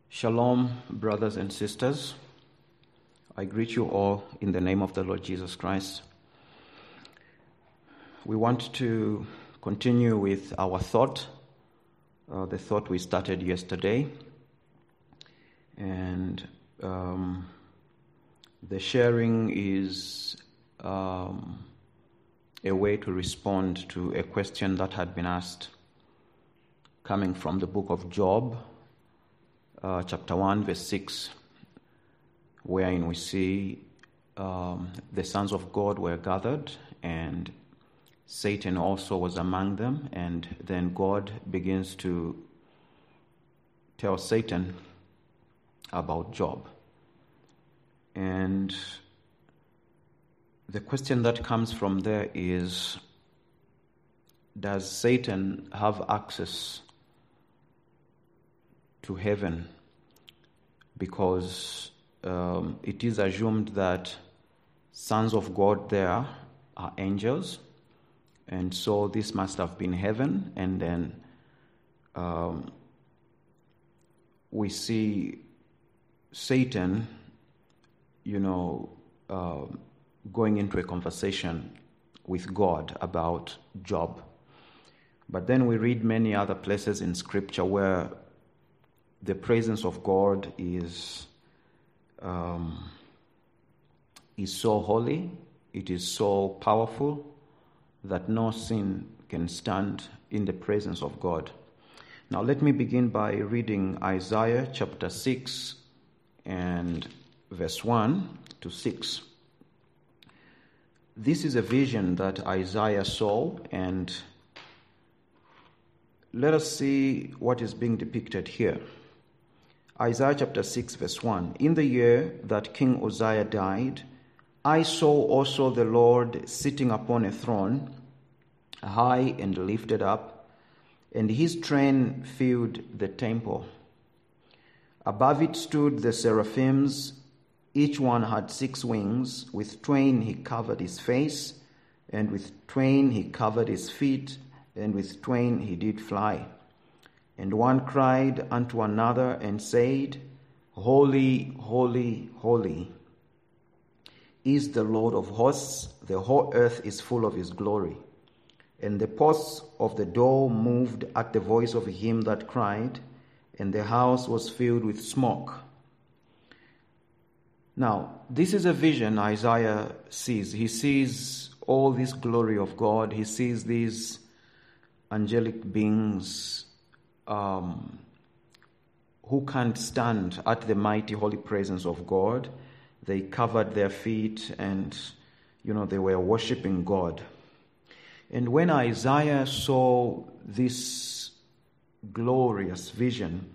Shalom, brothers and sisters. I greet you all in the name of the Lord Jesus Christ. We want to continue with our thought, the thought we started yesterday. And the sharing is a way to respond to a question that had been asked coming from the book of Job, chapter 1, verse 6, wherein we see the sons of God were gathered and Satan also was among them, and then God begins to tell Satan about Job. And the question that comes from there is, does Satan have access to heaven? Because it is assumed that sons of God there are angels, and so this must have been heaven. And then we see Satan, going into a conversation with God about Job. But then we read many other places in Scripture where the presence of God is so holy, it is so powerful that no sin can stand in the presence of God. Now let me begin by reading Isaiah chapter 6 and verse 1 to 6. This is a vision that Isaiah saw, and let us see what is being depicted here. Isaiah chapter 6 verse 1. In the year that King Uzziah died, I saw also the Lord sitting upon a throne, high and lifted up, and his train filled the temple. Above it stood the seraphims. Each one had 6 wings. With twain he covered his face, and with twain he covered his feet, and with twain he did fly. And one cried unto another and said, Holy, holy, holy is the Lord of hosts. The whole earth is full of his glory. And the posts of the door moved at the voice of him that cried, and the house was filled with smoke. Now, this is a vision Isaiah sees. He sees all this glory of God. He sees these angelic beings who can't stand at the mighty holy presence of God. They covered their feet and, they were worshiping God. And when Isaiah saw this glorious vision,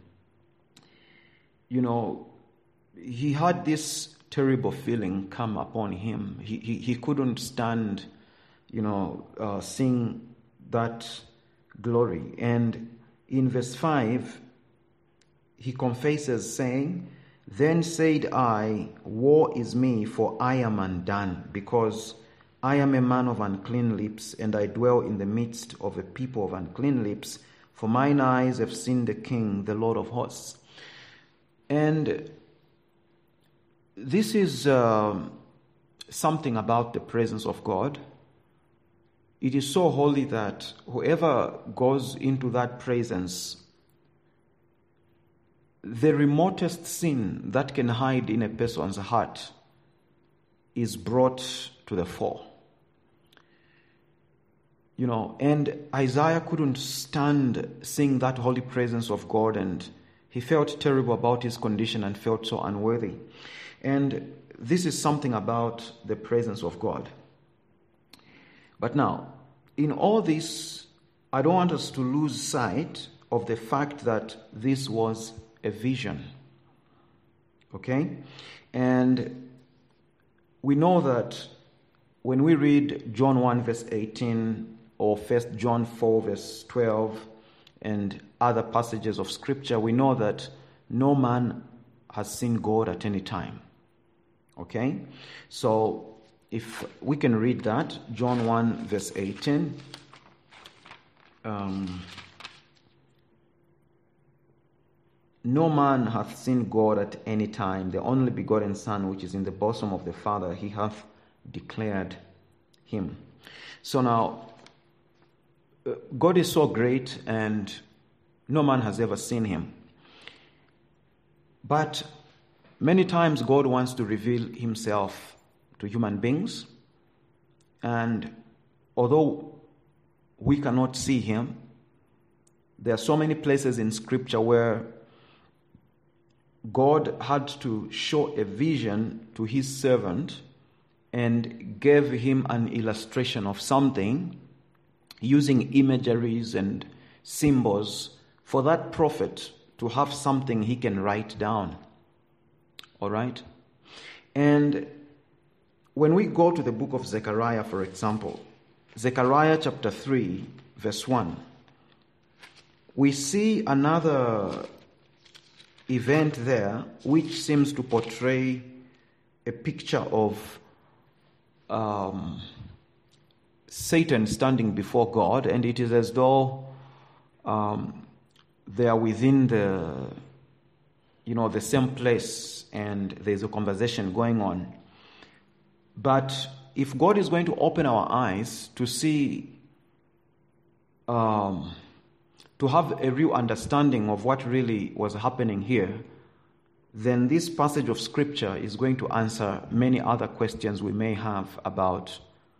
he had this terrible feeling come upon him. He couldn't stand, seeing that glory. And in verse 5, he confesses, saying, Then said I, Woe is me, for I am undone, because I am a man of unclean lips, and I dwell in the midst of a people of unclean lips, for mine eyes have seen the King, the Lord of hosts. And this is something about the presence of God. It is so holy that whoever goes into that presence, the remotest sin that can hide in a person's heart is brought to the fore. And Isaiah couldn't stand seeing that holy presence of God, and he felt terrible about his condition and felt so unworthy. And this is something about the presence of God. But now, in all this, I don't want us to lose sight of the fact that this was a vision. Okay? And we know that when we read John 1 verse 18 or 1 John 4 verse 12 and other passages of Scripture, we know that no man has seen God at any time. Okay? So if we can read that, John 1 verse 18. no man hath seen God at any time. The only begotten Son, which is in the bosom of the Father, he hath declared him. So now, God is so great, and no man has ever seen him. But many times God wants to reveal himself to human beings. And although we cannot see him, there are so many places in Scripture where God had to show a vision to his servant and gave him an illustration of something using imageries and symbols for that prophet to have something he can write down. All right? And when we go to the book of Zechariah, for example, Zechariah chapter 3, verse 1, we see another event there which seems to portray a picture of Satan standing before God, and it is as though they are within the same place, and there's a conversation going on. But if God is going to open our eyes to see, to have a real understanding of what really was happening here, then this passage of Scripture is going to answer many other questions we may have about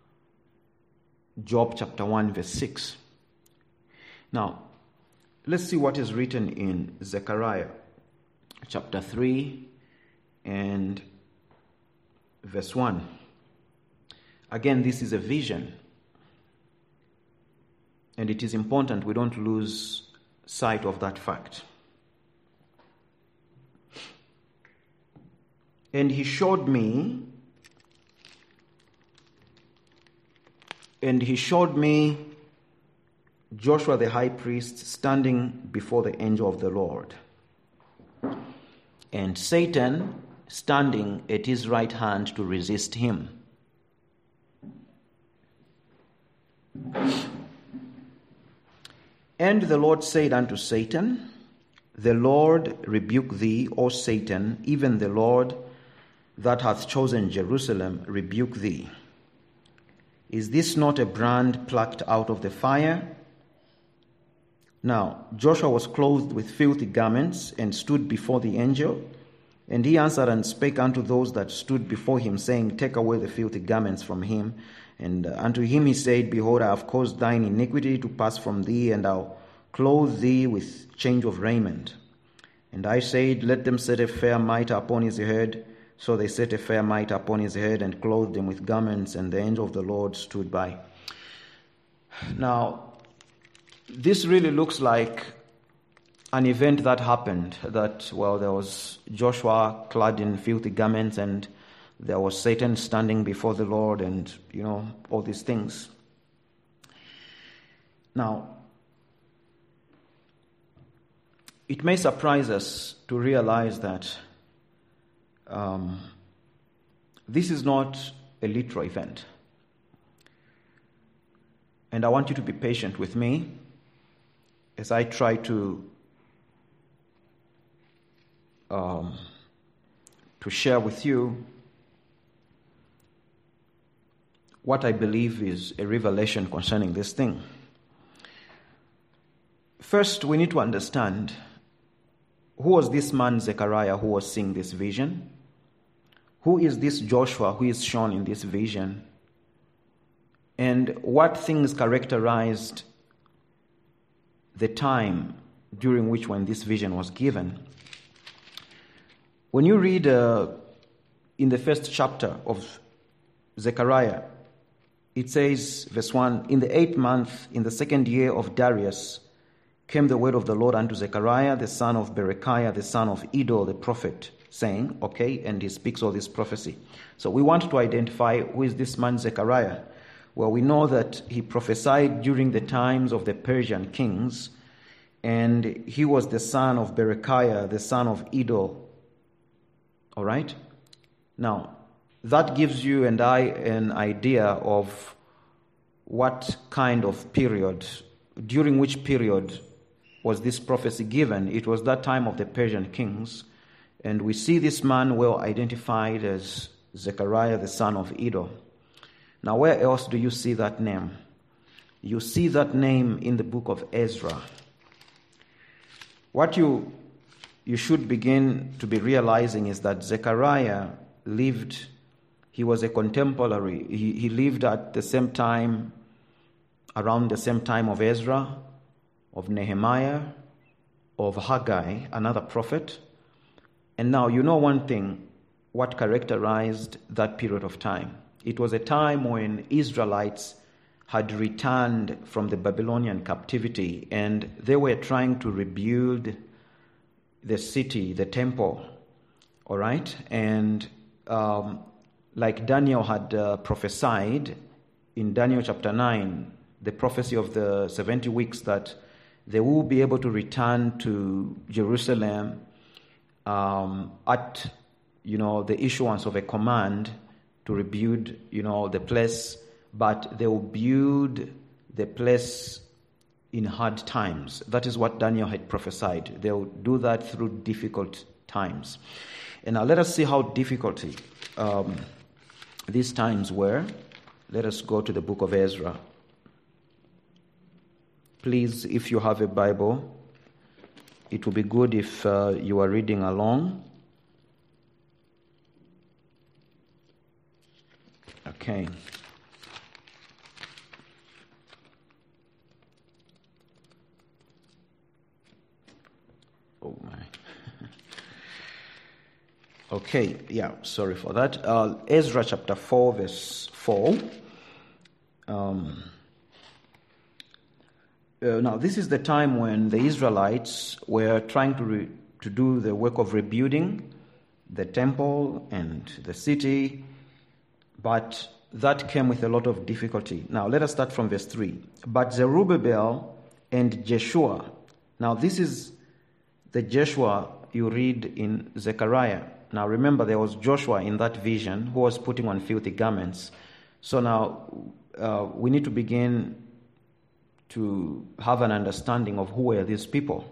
Job chapter 1, verse 6. Now, let's see what is written in Zechariah chapter 3 and verse 1. Again, this is a vision, and it is important we don't lose sight of that fact. And he showed me Joshua the high priest standing before the angel of the Lord, and Satan standing at his right hand to resist him. And the Lord said unto Satan, The Lord rebuke thee, O Satan, even the Lord that hath chosen Jerusalem rebuke thee. Is this not a brand plucked out of the fire? Now Joshua was clothed with filthy garments, and stood before the angel. And he answered and spake unto those that stood before him, saying, Take away the filthy garments from him. And unto him he said, Behold, I have caused thine iniquity to pass from thee, and I'll clothe thee with change of raiment. And I said, Let them set a fair mitre upon his head. So they set a fair mitre upon his head, and clothed him with garments, and the angel of the Lord stood by. Now, this really looks like an event that happened, that, well, there was Joshua clad in filthy garments, and there was Satan standing before the Lord, and, all these things. Now, it may surprise us to realize that this is not a literal event. And I want you to be patient with me as I try to share with you what I believe is a revelation concerning this thing. First, we need to understand who was this man Zechariah who was seeing this vision? Who is this Joshua who is shown in this vision? And what things characterized the time during which when this vision was given? When you read in the first chapter of Zechariah, it says, verse 1, In the 8th month, in the 2nd year of Darius, came the word of the Lord unto Zechariah, the son of Berechiah, the son of Iddo, the prophet, saying, and he speaks all this prophecy. So we want to identify who is this man Zechariah. Well, we know that he prophesied during the times of the Persian kings, and he was the son of Berechiah, the son of Iddo. All right? Now, that gives you and I an idea of what kind of period, during which period was this prophecy given? It was that time of the Persian kings. And we see this man well identified as Zechariah, the son of Iddo. Now, where else do you see that name? You see that name in the book of Ezra. What you should begin to be realizing is that Zechariah lived, he was a contemporary. He lived at the same time, around the same time of Ezra, of Nehemiah, of Haggai, another prophet. And now, you know one thing, what characterized that period of time. It was a time when Israelites had returned from the Babylonian captivity, and they were trying to rebuild the city, the temple, all right? And like Daniel had prophesied in Daniel chapter 9, the prophecy of the 70 weeks, that they will be able to return to Jerusalem at, the issuance of a command to rebuild, the place, but they will build the place in hard times. That is what Daniel had prophesied. They will do that through difficult times. And now let us see how difficult these times were. Let us go to the book of Ezra. Please, if you have a Bible, it will be good if you are reading along. Okay. Oh my. Okay, yeah, sorry for that. Ezra chapter 4, verse 4. Now, this is the time when the Israelites were trying to do the work of rebuilding the temple and the city, but that came with a lot of difficulty. Now, let us start from verse 3. But Zerubbabel and Jeshua. Now, this is the Jeshua you read in Zechariah. Now, remember, there was Joshua in that vision who was putting on filthy garments. So now we need to begin to have an understanding of who were these people.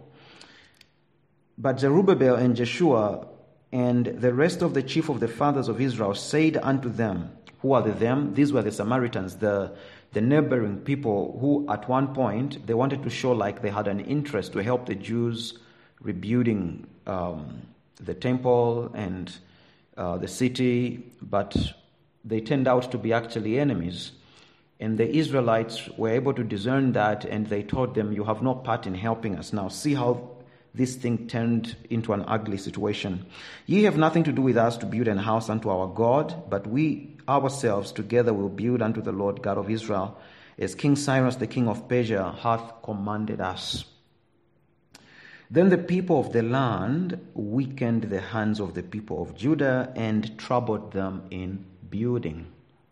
But Zerubbabel and Jeshua and the rest of the chief of the fathers of Israel said unto them, who are them? These were the Samaritans, the neighboring people who at one point they wanted to show like they had an interest to help the Jews rebuilding the temple and the city, but they turned out to be actually enemies. And the Israelites were able to discern that, and they told them, you have no part in helping us. Now see how this thing turned into an ugly situation. Ye have nothing to do with us to build an house unto our God, but we ourselves together will build unto the Lord God of Israel, as King Cyrus the king of Persia hath commanded us. Then the people of the land weakened the hands of the people of Judah and troubled them in building.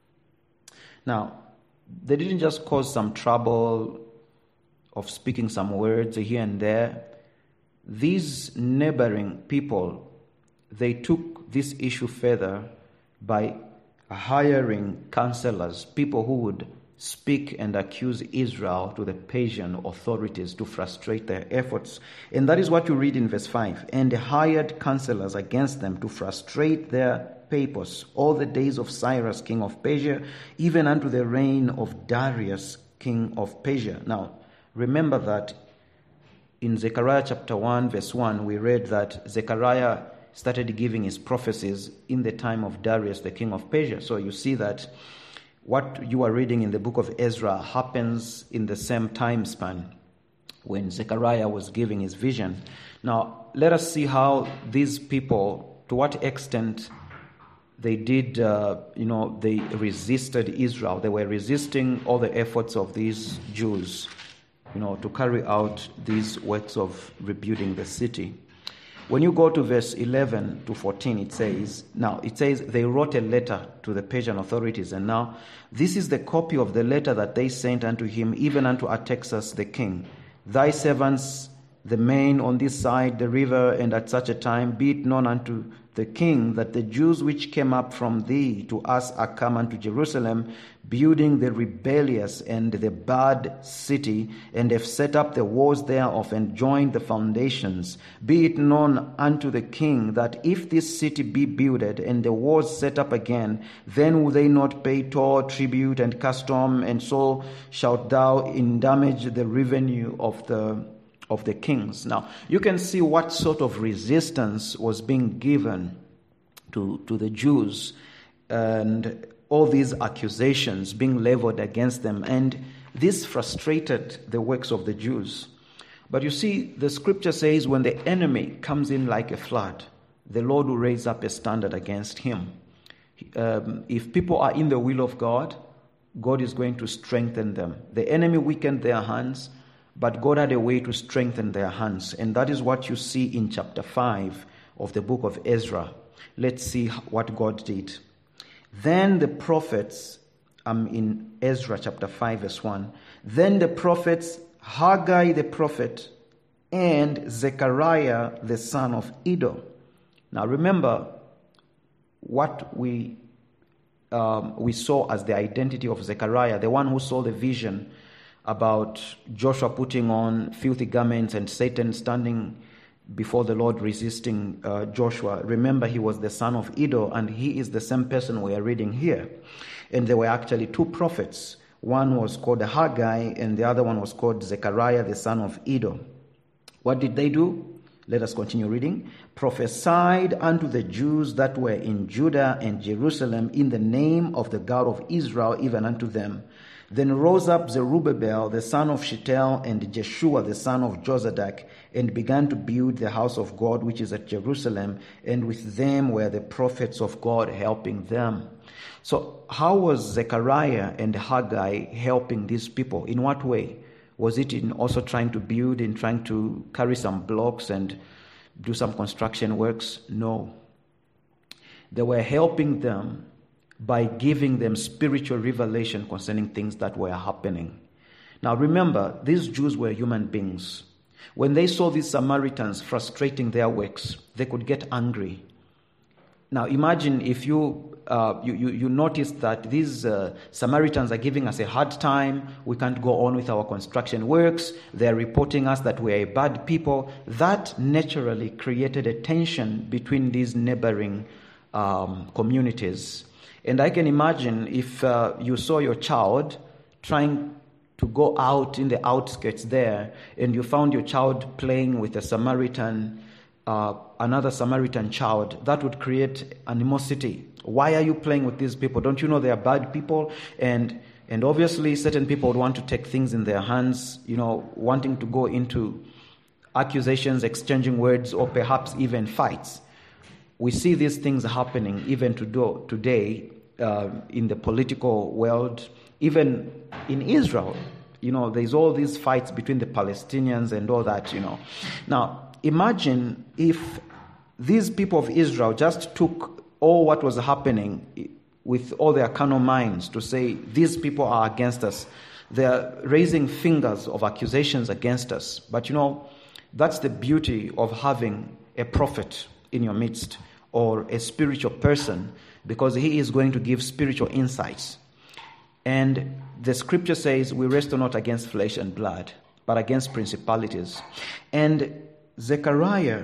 Now, they didn't just cause some trouble of speaking some words here and there. These neighboring people, they took this issue further by hiring counselors, people who would speak and accuse Israel to the Persian authorities to frustrate their efforts. And that is what you read in verse 5. And they hired counselors against them to frustrate their purpose all the days of Cyrus, king of Persia, even unto the reign of Darius, king of Persia. Now, remember that in Zechariah chapter 1, verse 1, we read that Zechariah started giving his prophecies in the time of Darius, the king of Persia. So you see that what you are reading in the book of Ezra happens in the same time span when Zechariah was giving his vision. Now, let us see how these people, to what extent they did, they resisted Israel. They were resisting all the efforts of these Jews, to carry out these works of rebuilding the city. When you go to verse 11 to 14, it says, they wrote a letter to the Persian authorities, and now this is the copy of the letter that they sent unto him, even unto Artaxerxes the king. Thy servants, the men on this side, the river, and at such a time, be it known unto the king, that the Jews which came up from thee to us are come unto Jerusalem, building the rebellious and the bad city, and have set up the walls thereof, and joined the foundations. Be it known unto the king, that if this city be builded, and the walls set up again, then will they not pay toll, tribute, and custom, and so shalt thou indamage the revenue of the kings. Now, you can see what sort of resistance was being given to the Jews, and all these accusations being leveled against them, and this frustrated the works of the Jews. But you see, the scripture says when the enemy comes in like a flood, the Lord will raise up a standard against him. If people are in the will of God, God is going to strengthen them. The enemy weakened their hands, but God had a way to strengthen their hands. And that is what you see in chapter 5 of the book of Ezra. Let's see what God did. Then the prophets, in Ezra chapter 5 verse 1, then the prophets, Haggai the prophet, and Zechariah the son of Iddo. Now remember what we saw as the identity of Zechariah, the one who saw the vision about Joshua putting on filthy garments and Satan standing before the Lord resisting Joshua. Remember, he was the son of Iddo, and he is the same person we are reading here. And there were actually two prophets. One was called Haggai, and the other one was called Zechariah, the son of Iddo. What did they do? Let us continue reading. Prophesied unto the Jews that were in Judah and Jerusalem in the name of the God of Israel, even unto them. Then rose up Zerubbabel, the son of Shealtiel, and Jeshua, the son of Jozadak, and began to build the house of God, which is at Jerusalem, and with them were the prophets of God helping them. So how was Zechariah and Haggai helping these people? In what way? Was it in also trying to build, in trying to carry some blocks and do some construction works? No. They were helping them by giving them spiritual revelation concerning things that were happening. Now remember, these Jews were human beings. When they saw these Samaritans frustrating their works, they could get angry. Now imagine if you notice that these Samaritans are giving us a hard time. We can't go on with our construction works. They're reporting us that we are bad people. That naturally created a tension between these neighboring communities. And I can imagine if you saw your child trying to go out in the outskirts there, and you found your child playing with a Samaritan, another Samaritan child, that would create animosity. Why are you playing with these people? Don't you know they are bad people? And obviously certain people would want to take things in their hands, wanting to go into accusations, exchanging words, or perhaps even fights. We see these things happening even today in the political world, even in Israel. There's all these fights between the Palestinians and all that, Now, imagine if these people of Israel just took all what was happening with all their carnal minds to say, these people are against us. They're raising fingers of accusations against us. But that's the beauty of having a prophet in your midst, or a spiritual person, because he is going to give spiritual insights. And the scripture says we wrestle not against flesh and blood, but against principalities. And Zechariah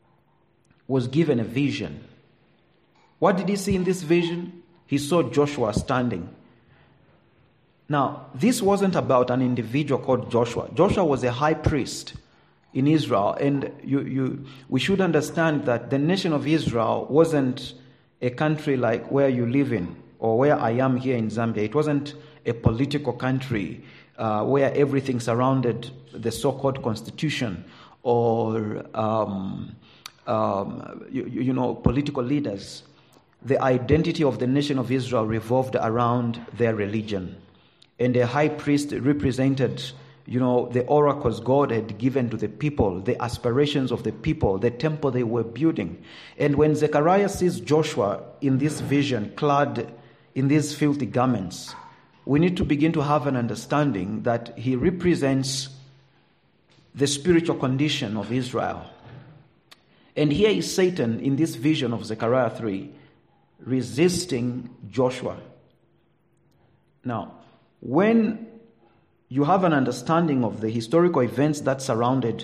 was given a vision. What did he see in this vision? He saw Joshua standing. Now, this wasn't about an individual called Joshua. Joshua was a high priest in Israel, and we should understand that the nation of Israel wasn't a country like where you live in, or where I am here in Zambia. It wasn't a political country where everything surrounded the so-called constitution, or political leaders. The identity of the nation of Israel revolved around their religion, and a high priest represented the oracles God had given to the people, the aspirations of the people, the temple they were building. And when Zechariah sees Joshua in this vision, clad in these filthy garments, we need to begin to have an understanding that he represents the spiritual condition of Israel. And here is Satan in this vision of Zechariah 3 resisting Joshua. Now, when you have an understanding of the historical events that surrounded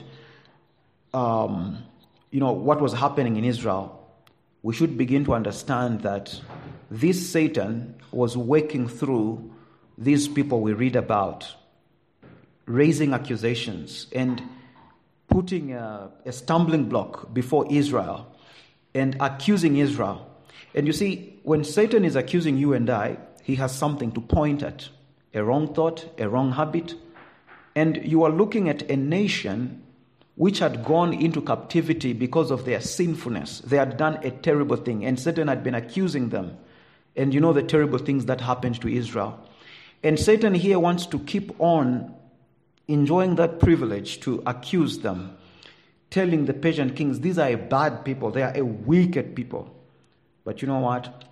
what was happening in Israel, we should begin to understand that this Satan was working through these people we read about, raising accusations and putting a stumbling block before Israel and accusing Israel. And you see, when Satan is accusing you and I, he has something to point at, a wrong thought, a wrong habit. And you are looking at a nation which had gone into captivity because of their sinfulness. They had done a terrible thing, and Satan had been accusing them. And you know the terrible things that happened to Israel. And Satan here wants to keep on enjoying that privilege to accuse them, telling the Persian kings, these are a bad people, they are a wicked people. But you know what?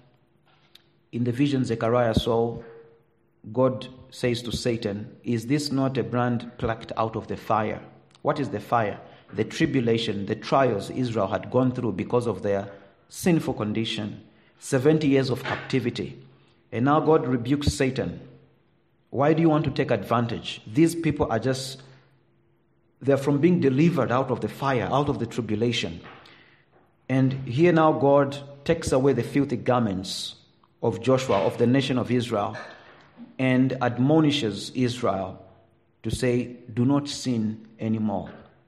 In the vision Zechariah saw, God says to Satan, is this not a brand plucked out of the fire? What is the fire? The tribulation, the trials Israel had gone through because of their sinful condition. 70 years of captivity. And now God rebukes Satan. Why do you want to take advantage? These people are they're from being delivered out of the fire, out of the tribulation. And here now God takes away the filthy garments of Joshua, of the nation of Israel, and admonishes Israel to say, do not sin anymore.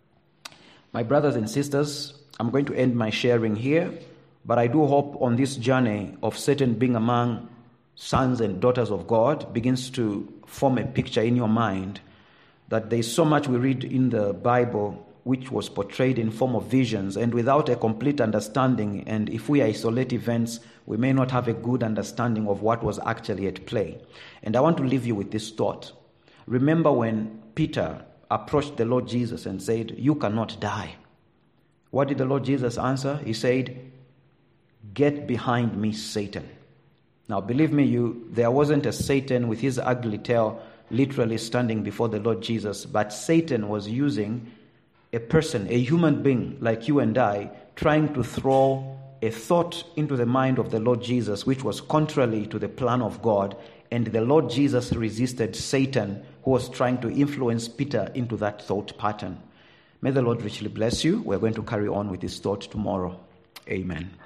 My brothers and sisters, I'm going to end my sharing here, but I do hope on this journey of Satan being among sons and daughters of God begins to form a picture in your mind that there's so much we read in the Bible which was portrayed in form of visions, and without a complete understanding, and if we isolate events, we may not have a good understanding of what was actually at play. And I want to leave you with this thought. Remember when Peter approached the Lord Jesus and said, you cannot die. What did the Lord Jesus answer? He said, get behind me, Satan. Now, believe me, there wasn't a Satan with his ugly tail literally standing before the Lord Jesus, but Satan was using a person, a human being like you and I, trying to throw a thought into the mind of the Lord Jesus, which was contrary to the plan of God, and the Lord Jesus resisted Satan, who was trying to influence Peter into that thought pattern. May the Lord richly bless you. We're going to carry on with this thought tomorrow. Amen.